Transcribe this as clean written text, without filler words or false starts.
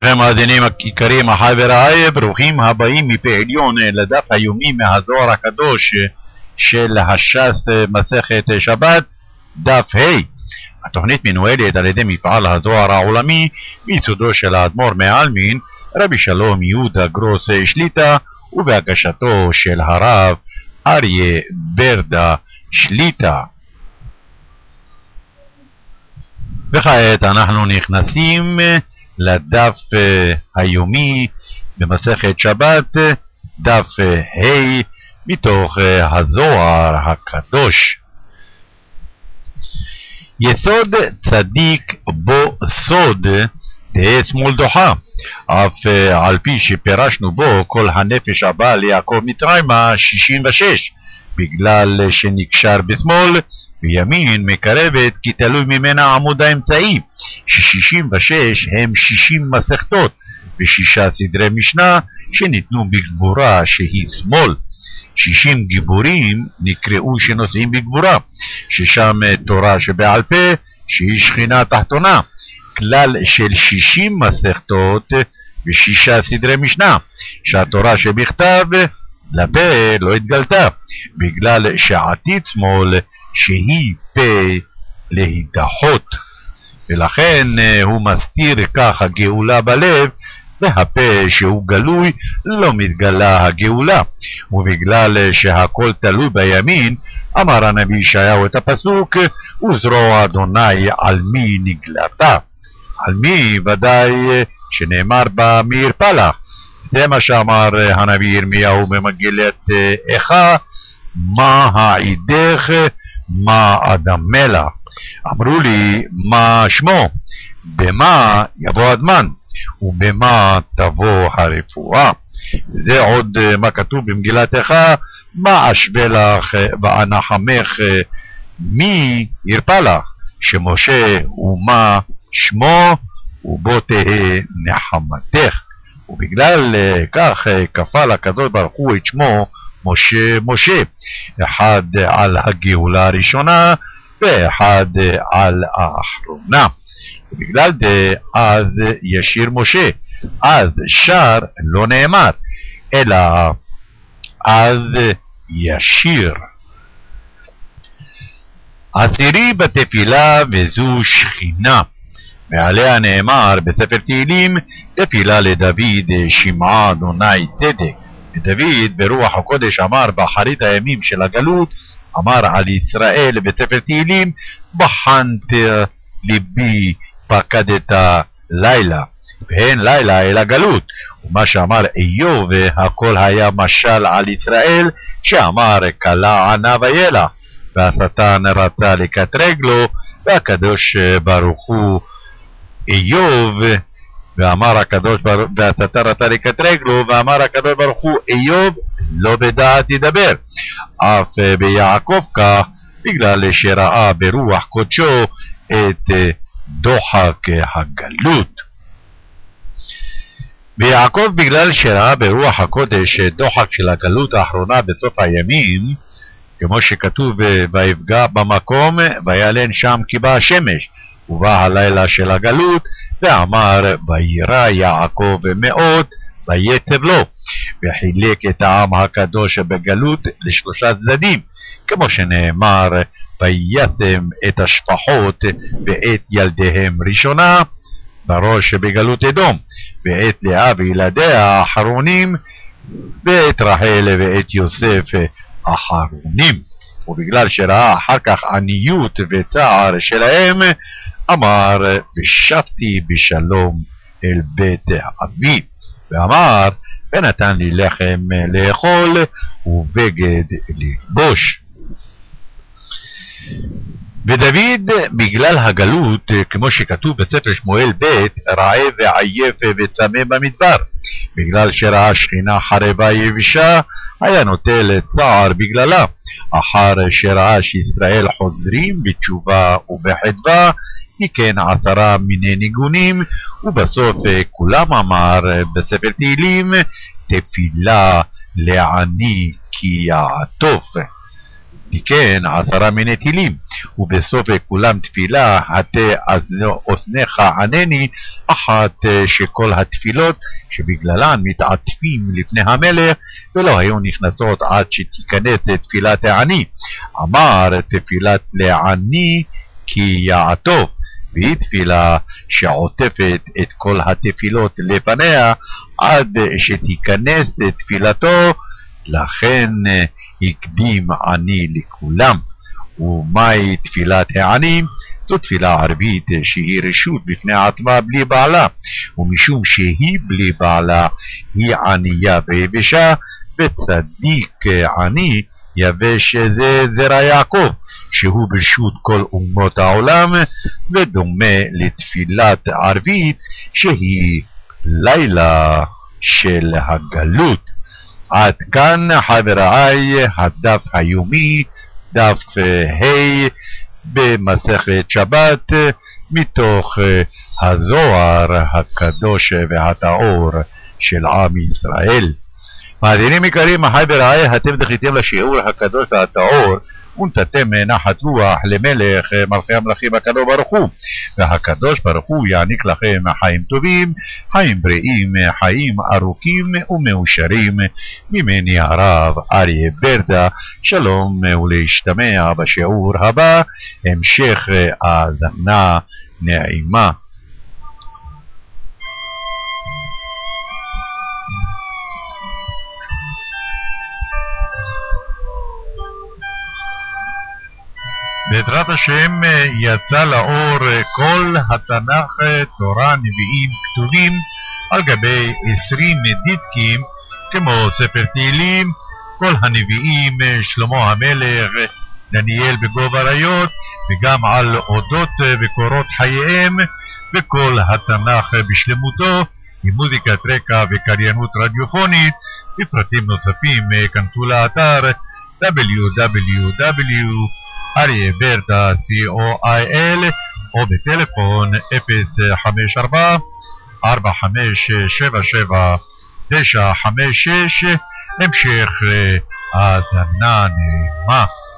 שלומכם מאזינים יקרים, אחי ורעי, ברוכים הבאים מפה עליון לדף היומי מהזוהר הקדוש של הש"ס מסכת שבת, דף ה'. התוכנית מנוהלת על ידי מפעל הזוהר העולמי מיסודו של האדמו"ר מעלמין רבי שלום יהודה גרוס שליט"א ובהגשתו של הרב אריה ברדה שליט"א. וכעת אנחנו נכנסים לדף היומי במסכת שבת, דף ה' מתוך הזוהר הקדוש. יסוד צדיק בו סוד תהא שמאל דוחה, אף על פי שפירשנו בו כל הנפש הבאה ליעקב מצרימה 66, בגלל שנקשר בשמאל, וימין מקרבת כי תלוי ממנה עמוד האמצעי, ש66 הם 60 מסכתות ו6 סדרי משנה שניתנו בגבורה שהיא שמאל. 60 גיבורים נקראו שנוסעים בגבורה, ששם תורה שבעל פה שהיא שכינה תחתונה, כלל של 60 מסכתות ו6 סדרי משנה, שהתורה שבכתב לפה לא התגלתה, בגלל שעתיד שמאל שהיא פה להידחות, ולכן הוא מסתיר כך הגאולה בלב, והפה שהוא גלוי לא מתגלה הגאולה. ובגלל שהכל תלוי בימין, אמר הנביא ישעיהו את הפסוק, וזרוע אדוני על מי נגלתה. על מי? ודאי שנאמר בה מי ירפא לך. זה מה שאמר הנביא ירמיהו במגילת איכה, מה העידך מה אדמה לך. אמרו לי מה שמו, במה יבוא הזמן ובמה תבוא הרפואה. זה עוד מה כתוב במגילת איכה, מה אשווה לך ואנחמך מי ירפא לך, שמשה ומה שמו ובו תהא נחמתך. ובגלל כך כפל הקדוש ברוך הוא את שמו משה משה, אחד על הגאולה הראשונה ואחד על האחרונה. ובגלל זה אז ישיר משה, אז שר לא נאמר, אלא אז ישיר. עשירי בתפילה וזו שכינה, ועליה נאמר בספר תהילים, תפילה לדוד שמעה אדוני צדק. ודוד ברוח הקודש אמר באחרית הימים של הגלות, אמר על ישראל בספר תהילים, בחנת ליבי פקדת לילה, ואין לילה אלא גלות. ומה שאמר איוב, הכל היה משל על ישראל, שאמר כלה ענה וילך, והשטן רצה לקטרג לו, והקדוש ברוך הוא איוב, ואמר הקדוש ברוך הוא, והשטן רצה לקטרג לו, ואמר הקדוש ברוך הוא איוב לא בדעת ידבר. אף ביעקב כך, בגלל שראה ברוח קודשו את דוחק הגלות. ויעקב בגלל שראה ברוח הקודש דוחק של הגלות האחרונה בסוף הימים, כמו שכתוב ויפגע במקום וילן שם כי באה השמש, ובא הלילה של הגלות, ואמר וירא יעקב מאוד ויצב לו, וחילק את העם הקדוש בגלות לשלושה צדדים, כמו שנאמר וישם את השפחות ואת ילדיהם ראשונה, בראש בגלות אדום, ואת לאה וילדיה האחרונים, ואת רחל ואת יוסף האחרונים. ובגלל שראה אחר כך עניות וצער שלהם, אמר ושבתי בשלום אל בית אבי, ואמר ונתן לי לחם לאכול ובגד ללבוש. ודוד בגלל הגלות, כמו שכתוב בספר שמואל ב', רעב ועייף וצמא במדבר, בגלל שראה שכינה חרבה יבשה, היה נוטל צער בגללה. אחר שראה שישראל חוזרים בתשובה ובחדווה, תיקן 10 מיני ניגונים, ובסוף כולם אמר בספר תהילים, תפילה לעני כי יעטוף. תיקן 10 מיני תהילים, ובסוף כולם תפילה, הטה אוזניך ענני, אחת שכל התפילות שבגללן מתעטפים לפני המלך, ולא היו נכנסות עד שתיכנס תפילת העני. אמר תפילת לעני כי יעטוף, והיא תפילה שעוטפת את כל התפילות לפניה עד שתיכנס תפילתו, לכן הקדים עני לכולם. ומהי תפילת העני? זו תפילה ערבית שהיא רשות בפני עצמה בלי בעלה, ומשום שהיא בלי בעלה היא ענייה ויבשה, וצדיק עני יבש זה זרע יעקב, שהוא ברשות כל אומות העולם, ודומה לתפילת ערבית שהיא לילה של הגלות. עד כאן חבריי הדף היומי, דף ה' במסכת שבת, מתוך הזוהר הקדוש והטהור של עם ישראל. מאזינים יקרים, חבריי, אתם זכיתם לשיעור הקדוש והטהור, ונתתם נחת רוח למלך מלכי המלכים הקדוש ברוך הוא, והקדוש ברוך הוא יעניק לכם חיים טובים, חיים בריאים, חיים ארוכים ומאושרים. ממני הרב אריה ברדה, שלום ולהשתמע בשיעור הבא, המשך האזנה נעימה. בעזרת השם יצא לאור כל התנ"ך, תורה, נביאים כתובים על גבי 20 דיסקים, כמו ספר תהילים, כל הנביאים, שלמה המלך, דניאל בגוב אריות, וגם על אודות וקורות חייהם, וכל התנ"ך בשלמותו, עם מוזיקת רקע וקריינות רדיופונית. בפרטים נוספים כנסו לאתר www.aryeberda.co.il או בטלפון 054-4577-956. המשך האזנה נעימה.